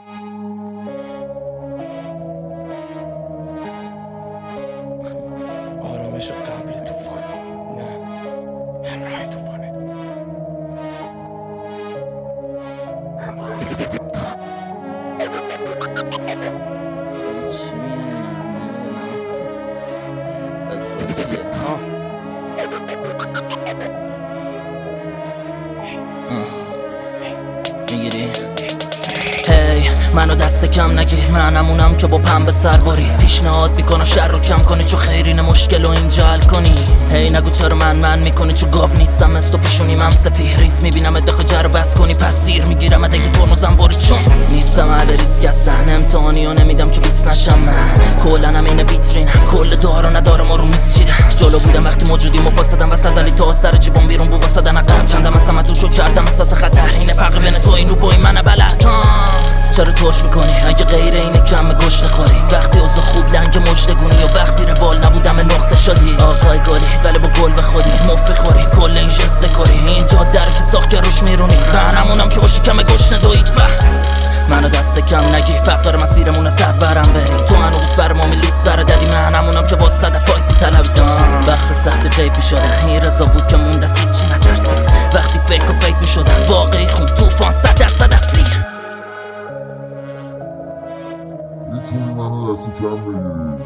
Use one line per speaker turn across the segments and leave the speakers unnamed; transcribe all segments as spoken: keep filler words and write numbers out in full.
آرامش قبل طوفان، نه همراه طوفانه.
چی میگه؟ میگیری؟ هی منو دست کم نگیر، منمونم که با پنبه سرباری پیشنهاد میکنم شر رو کم کنی، چون خیرین مشکل رو اینجا حل کنی. هی نگو چرا من من میکنی، چون گاو نیستم از تو پیشونیم هم سفیه ریز میبینم ادخه جر بس کنی، پس سیر میگیرم اگه ترمزم باری، چون نیستم اهل ریسک هستن. امتحانی ها نمیدم که بیست نشم من، کلنم این ویترینم، کل دارا ندارم و رو میز چیرم. جلو بودم وقتی موجودی مپاستدم وسط، ولی تا سر جیبم بیرون بو واسدن عقب کندم اصلا توشو کردم احساس خطر. اینه فرق بین تو اینو با این من بلد. چرا توش میکنی اگه غیر اینه کم گوش نخوری؟ وقتی اوضاع خوب لنگ مجدگونی و وقتی روال نبودم نقطه شدی. آقای گلی ولی با گل به خودی مفی خوری، کل این جست کاری اینجا در که ساخت که روش میرونی. بهنمونم که باشی کم گوش ندوید و منو دست کم نگی، فقر مسیرمون سر برم بریم. تو منو بوس بر ما میلوس بر دادی، منمونم که با صدفای طلبیدم. وقت سخت غیبی شده این رضا بود که مونده سید چی نترسید. وقتی فکر و فکر میشدن واقعی خون طوفان صد درصد اصلی.
میتونی منو دست کم بگیری؟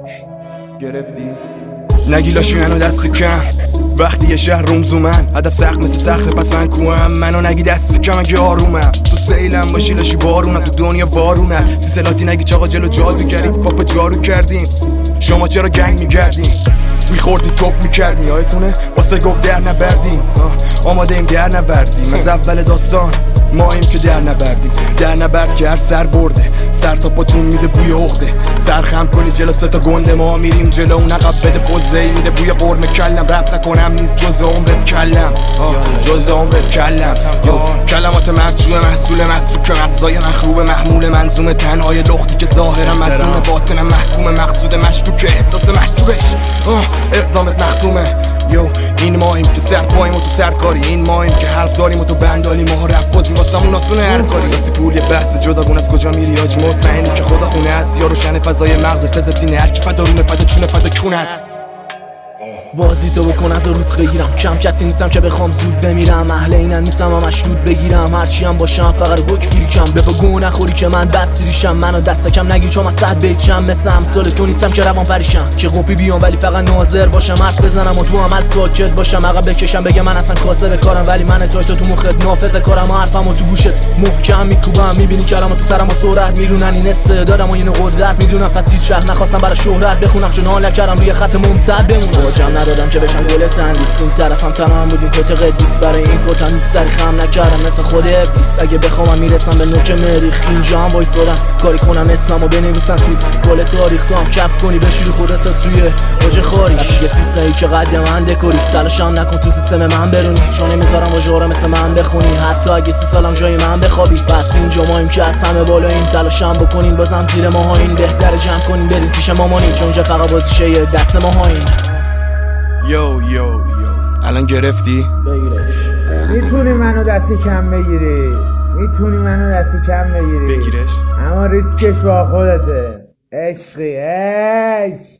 گرفتی؟
نگی لاشی منو دست کم وقتی یه شهر رومزو من هدف سخت مثل صخره پس من کوهم. منو نگی دست کم اگه آرومم، تو سیلم باشی لاشی بارونم، تو دنیا بارونم. سیسلاتی نگی چاقا جلو جادوگری پاپ جارو کردیم. شما چرا گنگ میگردین؟ میخوردی توف میکردی یادتونه واسه گفت در نبردیم. آماده ایم در نبردیم از اول داستان، ما ایم که در نبردیم. در نبرد که هر سر برده سر تا پاتون میده بوی عقده. سر خم کنی جلو سه تا گنده ما میریم جلو، اون عقب بده پوزه میده بوی قرمه کلم. رپ نکنم نیست جز عمرت کلم، جز عمرت کلم. کلمات مرجوع محصول متروک مغزای من خوبه محمول منظومه. تنهای لختی که ظاهرم مظلوم باطنم محکوم، مقصود مشکوک احساس محسوبش اقدامت مخدومه. یو این ماهیم که سر پاییم و تو سرکاری، این ماهیم که حرف داریم و تو بندالی. ما رپ بازیم واسمون آسونه هر کاری. واسه پول یه بحث جداگونه از کجا میری آج، مطمئنی که خدا خونه هست یا روشن فضای مغز فزتینه. هر کی فدا رومه فدا چونه فدا کون هست.
بازی تو بکن از روت بگیرم، کم کسی نیستم که بخوام زود بمیرم. اهل اینم نیستم هم مشدود بگیرم، هرچی هم باشم فقط حک فیرکم. به بگو نخوری که من بد سیریشم، منو دست کم نگیر چون من صد بیچم. مثل امثال تو نیستم که روان پریشم، که قوپی بیام ولی فقط ناظر باشم. حرف بزنم و تو عمل ساکت باشم، عقب بکشم بگم من اصلا کاسب کارم، ولی من توی تو تو مخت نافذ کارم. حرفمو تو گوشت محکم میکوبم، میبینی کلامو تو سرم و سرعت میرونن. این استعدادم و این قدرت میدونم، پس هیچ وقت نخواستم برای شهرت بخونم، چون حال کردم روی خط ممتد بمونم. جام ندادم که بشم گل تندیس، این طرفم تمام بودیم کت قدیس. برای این کتم هیچ سری خم نکردم مثل خود ابلیس. اگه بخوام میرسم به نوک مریخ، اینجا هم وایسادم کاری کنم اسممو بنویسن تو کل تاریخ. تو هم کف کنی بشوری خودت توی اوج خاریش. یه سیستمی که قد من دکوری، تلاشم نکن تو سیستم من برونی، چون نمیذارم واژه‌ها مثل من بخونی. حتی اگه سی سالم جای من بخوابی، بس اینجا مایم که از همه بالاییم. تلاشم بکنین بازم زیر ماهایین، بهتر جمع کنین بریم پیش مامانین، چون جا فقط بازیشه دست ماهایین.
یو یو یو الان گرفتی؟
بگیرش.
میتونی منو دستی کم بگیری، میتونی منو دستی کم بگیری،
بگیرش
اما ریسکش با خودته. عشقی عشق.